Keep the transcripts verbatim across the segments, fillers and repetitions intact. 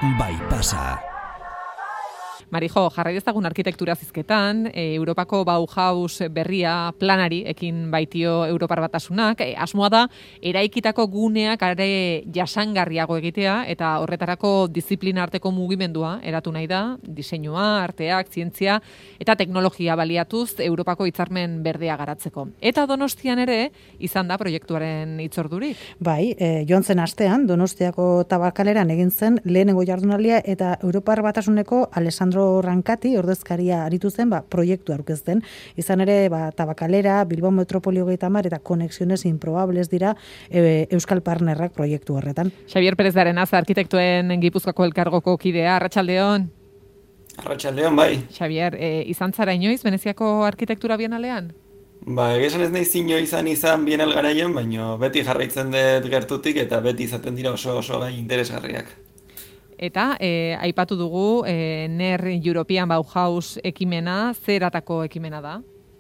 Bypassa. Marijo, jarrai dezagun arkitektura zizketan, e, Europako Bauhaus berria planari ekin baitio Europar Batasunak, e, asmoa da eraikitako guneak are jasangarriago egitea eta horretarako diziplina arteko mugimendua eratu nahi da, diseinua, arteak, zientzia eta teknologia baliatuz Europako hitzarmen berdea garatzeko. Eta Donostian ere izan da proiektuaren hitzordurik. Bai, e, joan zen astean Donostiako Tabakaleran egin zen lehenengo jardunaldia eta Europar Batasuneko Alessandro Rankati ordezkaria aritu zen, ba, proiektu aurkezten. Izan ere, ba, Tabakalera, Bilbao Metropolio hogeita hamar eta Konexiones Improbables dira e, Euskal Partnerrak proiektu horretan. Xabier Perez de Arenaza, arkitektuen Gipuzkoako elkargoko kidea, arratsaldeon. Arratsaldeon, bai. Xabier, e, izan zara inoiz Veneziako arkitektura bienalean? Ba, egizan ez nahi zinio izan izan bienal garaian, baina beti jarraitzen dut gertutik eta beti izaten dira oso oso gai interesgarriak. Eta e, aipatu dugu e, N E R European Bauhaus ekimena, zeratako ekimena da?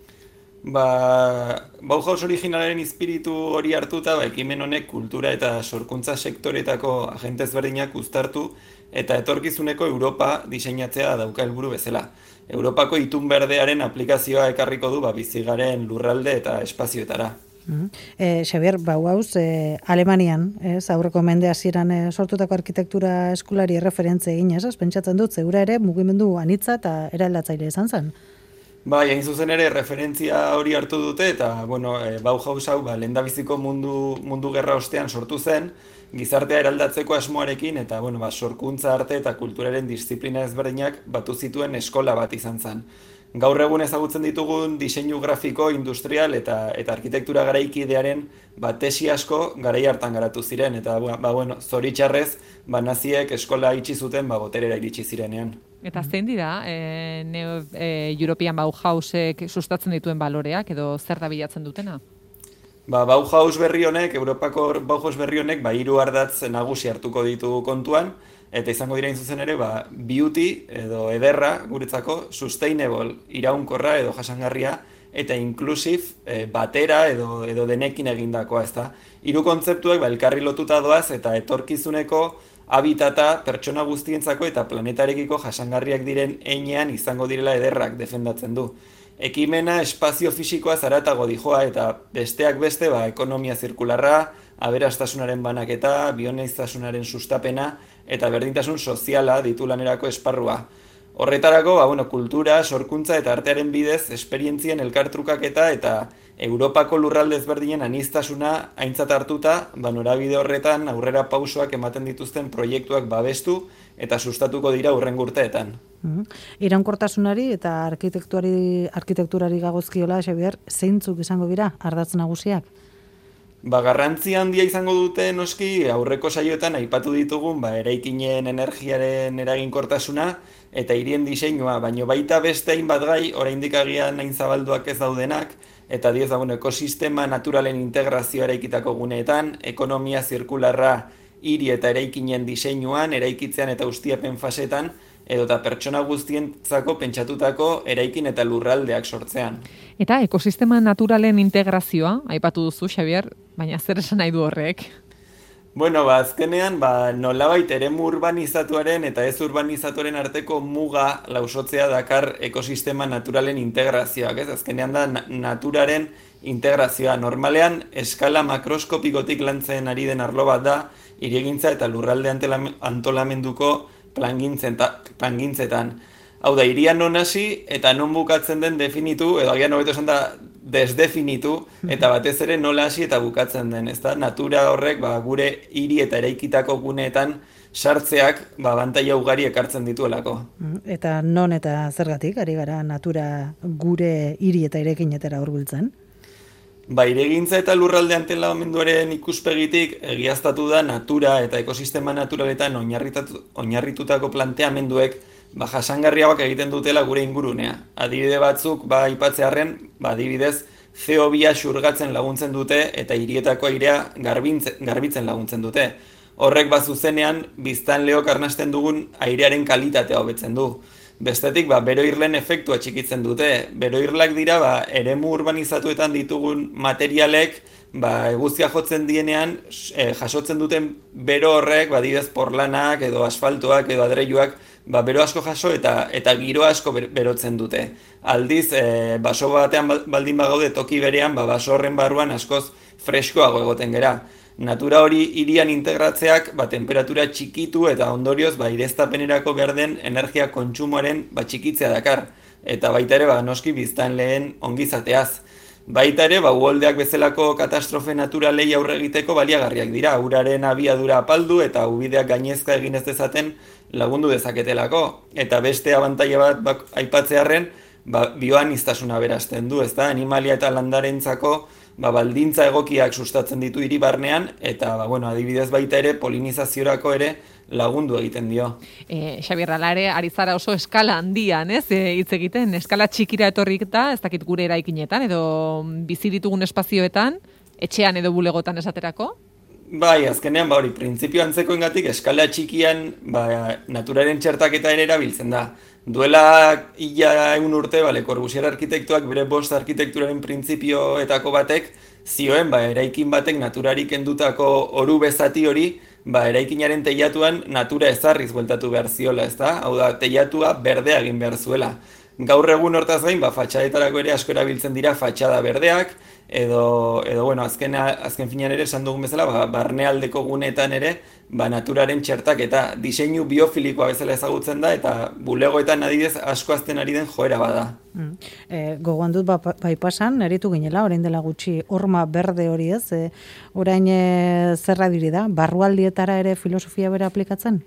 Ba, Bauhaus originalaren espiritu hori hartuta, ba, ekimen honek kultura eta sorkuntza sektoretako agente ezberdinak uztartu eta etorkizuneko Europa diseinatzea dauka helburu bezala. Europako itun berdearen aplikazioa ekarriko du ba, bizigaren lurralde eta espazioetara. Mm. Eh, Xabier, Bauhaus, eh, Alemanian, ez, aurreko mende hasieran eh, sortutako arkitektura eskulari erreferentze egin, ez, pentsatzen dut, zeura ere mugimendu anitza eta eraldatzaile izan zen. Bai, hain zuzen ere referentzia hori hartu dute eta bueno, eh, Bauhaus hau ba, lehendabiziko mundu, mundu gerra ostean sortu zen, gizartea eraldatzeko asmoarekin eta bueno, ba, sorkuntza arte eta kulturaren disiplina ezberdinak batu zituen eskola bat izan zen. Gaur egun ezagutzen ditugun diseinu grafiko, industrial eta eta arkitektura garaikidearen ba, tesi asko garai hartan garatu ziren eta ba, bueno, zoritxarrez ba, naziek eskola itxi zuten ba, boterera iritsi zirenean. Eta zein dira e, Neo e, European Bauhausek sustatzen dituen baloreak edo zer da bilatzen dutena? Ba, Bauhaus berri honek, Europako Bauhaus berri honek ba, hiru ardatz nagusi hartuko ditu kontuan, eta izango dira zuzen ere, ba, beauty edo ederra guretzako, sustainable, iraunkorra edo jasangarria, eta inclusive e, batera edo, edo denekin egindakoa, ezta. Hiru kontzeptuak ba, elkarri lotuta doaz eta etorkizuneko habitata pertsona guztientzako eta planetarekiko jasangarriak diren heinean izango direla ederrak defendatzen du. Ekimena espazio fisikoa zaratago dijoa eta besteak beste ba, ekonomia zirkularra, aberastasunaren banaketa, bioneistasunaren sustapena eta berdintasun soziala ditu lanerako esparrua. Horretarako, ba, bueno, kultura, sorkuntza eta artearen bidez esperientzien elkartrukaketa eta Europako lurralde ezberdinen aniztasuna aintzat hartuta, ba, norabide horretan aurrera pausoak ematen dituzten proiektuak babestu eta sustatuko dira hurrengo urteetan. Mm-hmm. Iraunkortasunari eta arkitekturari, arkitekturari gagozkiola, Xabier, zeintzuk izango dira ardatz nagusiak? Ba, garrantzi handia izango dute noski aurreko saioetan aipatu ditugun ba, eraikinen energiaren eraginkortasuna eta hirien diseinua, baino baita beste hainbat gai oraindik agian hain zabalduak ez daudenak eta dioz da, bueno, ekosistema naturalen integrazioa eraikitako guneetan, ekonomia zirkularra hiri eta eraikinen diseinuan, eraikitzean eta ustiapen fasetan, edota pertsona guztientzako pentsatutako eraikin eta lurraldeak sortzean. Eta ekosistema naturalen integrazioa, aipatu duzu, Xabier, baina zer esan nahi du horrek? Bueno, ba, azkenean, ba, nolabait eremu urbanizatuaren eta ez urbanizatuaren arteko muga lausotzea dakar ekosistema naturalen integrazioak, ez? Azkenean da naturaren integrazioa. Normalean, eskala makroskopikotik lantzen ari den arlo bat da, hirigintza eta lurralde antolamenduko plangintzetan. Hau da, hirian non hasi eta non bukatzen den definitu, edo agian hobeto esan da desdefinitu, eta batez ere nola hasi eta bukatzen den. Ez da, natura horrek ba, gure hiri eta eraikitako guneetan sartzeak ba, abantaila ugari ekartzen dituelako. Eta non eta zergatik, ari gara natura gure hiri eta eraikinetara hurbiltzen? Ba, hiregintza eta lurralde antolamenduaren ikuspegitik egiaztatu da natura eta ekosistema naturaletan oinarritutako planteamenduek ba, jasangarriagoak egiten dutela gure ingurunea. Adibide batzuk, ba, aipatzearren, ba, adibidez, C O bi xurgatzen laguntzen dute eta hirietako airea garbitzen laguntzen dute. Horrek ba zuzenean biztanleok arnasten dugun airearen kalitatea hobetzen du. Bestetik, ba, bero-irlen efektua txikitzen dute. Bero-irlak dira, ba, eremu urbanizatuetan ditugun materialek, ba, eguzkia jotzen dienean, e, jasotzen duten bero horrek, ba, didez porlanak, edo asfaltoak, edo adreiluak, ba, bero asko jaso eta eta giro asko berotzen dute. Aldiz, e, baso batean baldin bagaude toki berean, ba, baso horren barruan askoz freskoago egoten gera. Natura hori hirian integratzeak ba, temperatura txikitu eta ondorioz ba, ireztapenerako behar den energia kontsumoaren ba, txikitzea dakar. Eta baita ere ba, noski biztan lehen ongizateaz. Baita ere, ba, uholdeak bezalako katastrofe naturalei aurre egiteko baliagarriak dira. Uraren abiadura apaldu eta ubideak gainezka egin ez dezaten lagundu dezaketelako. Eta beste abantaila bat bak, aipatzearren, ba, bioaniztasuna berazten du, ezta? Animalia eta landarentzako ba, baldintza egokiak sustatzen ditu hiri barnean, eta ba, bueno, adibidez baita ere polinizaziorako ere lagundu egiten dio. E, Xabier, ala ere, ari zara oso eskala handian, ez, e, hitz egiten, eskala txikira etorrik da, ez dakit gure eraikinetan, edo bizi ditugun espazioetan, etxean edo bulegotan esaterako? Bai, azkenean, ba hori, printzipio antzekoengatik eskala txikian ba, naturaren txertaketa ere erabiltzen da. Duela ia egun urte, ba, Le Corbusier arkitektuak bere bost arkitekturaren printzipioetako batek zioen, ba, eraikin batek naturari kendutako oru bezati hori, ba, eraikinaren teilatuan natura ezarriz bueltatu behar ziola, ezta? Hau da, teilatua berdea egin behar zuela. Gaur egun hortaz gain, ba, fatxadetarako ere asko erabiltzen dira fatxada berdeak, edo, edo bueno, azken, azken finean ere esan dugun bezala, ba, barnealdeko guneetan ere, ba, naturaren txertak eta diseinu biofilikoa bezala ezagutzen da, eta bulegoetan adibidez asko azten ari den joera bada. Mm. E, gogoan dut, ba, bai pasan, eritu ginela, orain dela gutxi, horma berde hori ez, e, orain e, zerra diri da, barrualdietara ere filosofia bera aplikatzen?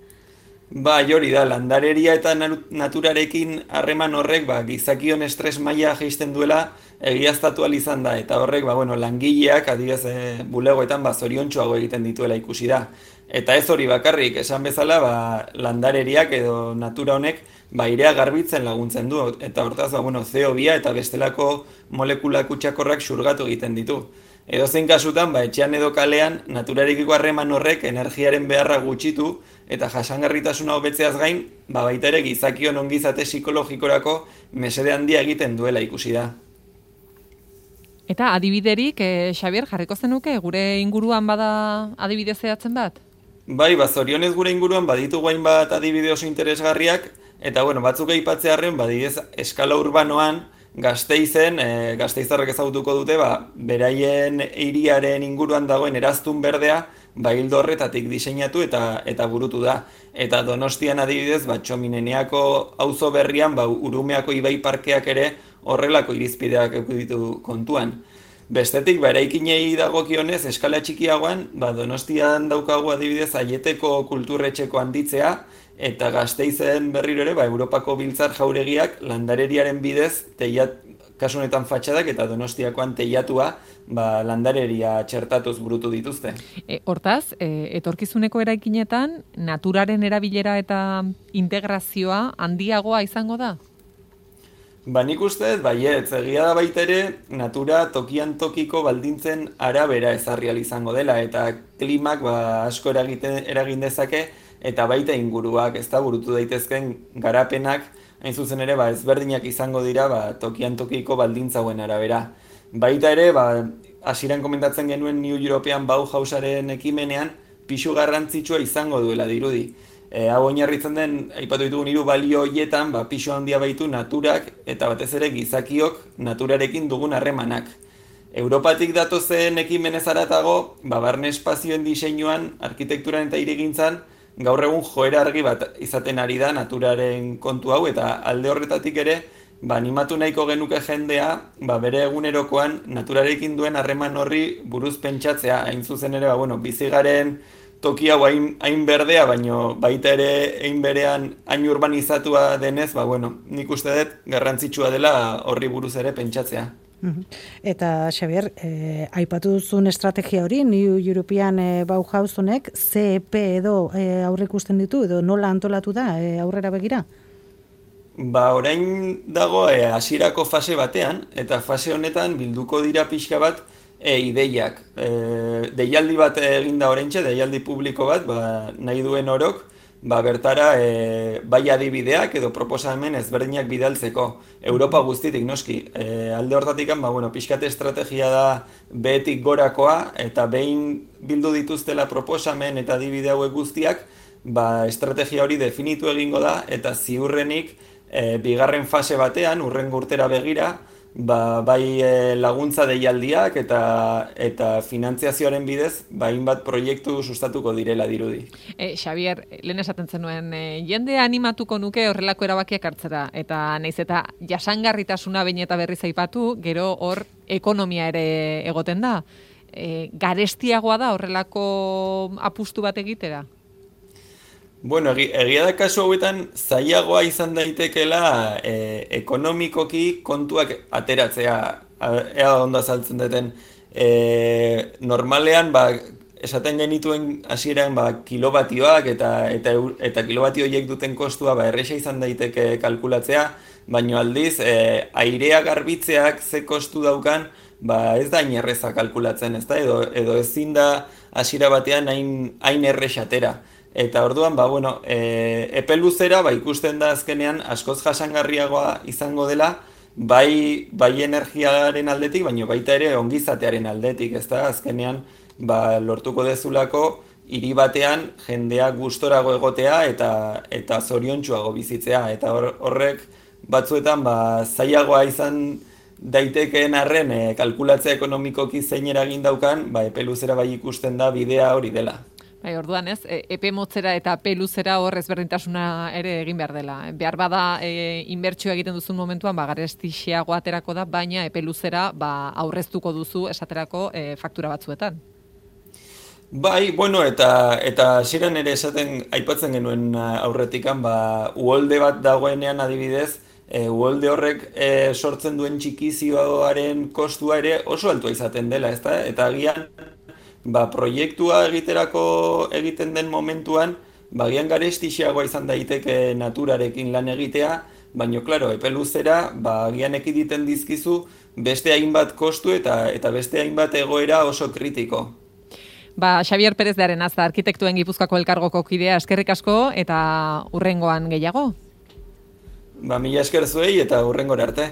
Ba, hori da, landareria eta naturarekin harreman horrek ba, gizakion estres maila jaisten duela egiaztatu ahal izan da. Eta horrek, ba, bueno, langileak, adibidez e, bulegoetan, ba, zoriontsuago egiten dituela ikusi da. Eta ez hori bakarrik, esan bezala, ba, landareriak edo natura honek ba, irea garbitzen laguntzen du. Eta hortaz, ba, bueno, C O bi eta bestelako molekula kutsakorrak xurgatu egiten ditu. Edozein kasutan, ba, etxean edo kalean, naturarekiko harreman horrek energiaren beharra gutxitu eta jasangarritasuna hobetzeaz gain, ba, baita ere gizakion ongizate psikologikorako mesede handia egiten duela ikusi da. Eta adibiderik, eh, Xabier, jarriko zenuke, gure inguruan bada adibide zehatzen bat? Bai, ba, zorionez gure inguruan baditu guain bat adibide oso interesgarriak, eta bueno, batzuk aipatzearren, badidez, eskala urbanoan, Gasteizen, e, Gasteizarrek ezagutuko dute, ba, beraien hiriaren inguruan dagoen eraztun berdea, ba, hildo horretatik diseinatu eta eta burutu da. Eta Donostian adibidez, ba, Txomineneako auzo berrian, ba, Urumeako ibai parkeak ere horrelako irizpideak ditu kontuan. Bestetik, ba, eraikinei dagokionez, eskala txikiagoan, ba, Donostian daukagu adibidez Aieteko kulturretxeko handitzea, eta Gasteizen berriro ere, ba, Europako biltzar jauregiak landareriaren bidez, teiat, kasunetan fatxadak eta Donostiakoan teiatua ba, landareria txertatuz burutu dituzte. E, hortaz, e, etorkizuneko eraikinetan, naturaren erabilera eta integrazioa handiagoa izango da? Ba, nik uste, baietz, egia da baita ere, natura tokian tokiko baldintzen arabera ezarri ahal izango dela, eta klimak ba, asko eragiten, eragin dezake, eta baita inguruak, ez da burutu daitezken garapenak, hain zuzen ere, ba, ezberdinak izango dira ba, tokian tokiko baldintzauen arabera. Baita ere, ba, hasieran komentatzen genuen New European Bauhausaren ekimenean, pisu garrantzitsua izango duela dirudi. E, hau oinarritzen den, aipatu ditugun hiru balio horietan, ba, pisu handia baitu naturak, eta batez ere gizakiok naturarekin dugun harremanak. Europatik datozen ekimenez haratago, ba, barne espazioen diseinuan, arkitekturan eta hirigintzan, gaur egun joera argi bat izaten ari da naturaren kontu hau, eta alde horretatik ere, ba, animatu nahiko genuke jendea, ba, bere egunerokoan naturarekin duen harreman horri buruz pentsatzea, hain zuzen ere, ba, bueno, bizigaren toki hau hain, hain berdea, baino baita ere hain berean hain urbanizatua denez, ba, bueno, nik uste dut garrantzitsua dela horri buruz ere pentsatzea. Eta, Xabier, eh, aipatu duzun estrategia hori, New European eh, Bauhaus honek, C E P edo eh, aurreikusten ditu, edo nola antolatu da eh, aurrera begira? Ba, orain dago eh, hasierako fase batean, eta fase honetan bilduko dira pixka bat e, ideiak. E, deialdi bat eginda oraintxe, deialdi publiko bat, ba, nahi duen orok, ba, bertara e, bai adibideak edo proposamen ezberdinak bidaltzeko. Europa guztitik noski. E, alde hortatik, ba, bueno, pixkate estrategia da behetik gorakoa, eta behin bildu dituztela proposamen eta adibide hauek guztiak, ba, estrategia hori definitu egingo da, eta ziurrenik e, bigarren fase batean, urrengo urtera begira, ba, bai e, laguntza deialdiak eta eta finantziazioaren bidez, ba, hainbat proiektu sustatuko direla dirudi. E, Xabier, lehen esaten zenuen, e, jende animatuko nuke horrelako erabakiak hartzera, eta naiz eta jasangarritasuna behin eta berriz aipatu, gero hor ekonomia ere egoten da. E, garestiagoa da horrelako apustu bat egitera? Bueno, egi, egia da kasu hauetan zailagoa izan daitekeela e, ekonomikoki kontuak ateratzea, ea ondo azaltzen duten. E, normalean, ba, esaten genituen hasieran ba, kilobatioak eta, eta, eta kilobatio horiek duten kostua ba, erresa izan daiteke kalkulatzea, baino aldiz, e, airea garbitzeak ze kostu daukan, ba, ez da hain erreza kalkulatzen, ez da? Edo, edo ezin da hasiera batean hain, hain erresatera. Eta orduan, ba, bueno, e, epe luzera ba, ikusten da azkenean askoz jasangarriagoa izango dela, bai, bai energiaren aldetik, baina baita ere ongizatearen aldetik, ez da? Azkenean ba, lortuko dezulako hiri batean jendea gustorago egotea eta eta zoriontsuago bizitzea. Eta hor, horrek batzuetan ba, zailagoa izan daitekeen arren e, kalkulatzea ekonomikoki zein eragin daukan, ba, epe luzera bai ikusten da bidea hori dela. Bai, orduan ez, epe motzera eta epe luzera hor ezberdintasuna ere egin behar dela. Behar bada e, inbertsioa egiten duzun momentuan, ba, garestiago aterako da, baina epe luzera ba, aurreztuko duzu esaterako e, faktura batzuetan. Bai, bueno, eta eta hasieran ere esaten aipatzen genuen aurretikan, ba, uholde bat dagoenean adibidez, e, uholde horrek e, sortzen duen txikizioaren kostua ere oso altua izaten dela, ezta? Eta agian ba, proiektua egiterako egiten den momentuan, bagian garestixeagoa izan daiteke naturarekin lan egitea, baina, klaro, epe luzera, ba, agian ekiditen dizkizu beste hainbat kostu eta eta beste hainbat egoera oso kritiko. Ba, Xabier Perez de Arenaza, arkitektuen Gipuzkoako elkargoko kidea, eskerrik asko eta hurrengoan gehiago. Ba, mila esker zuei eta hurrengora arte.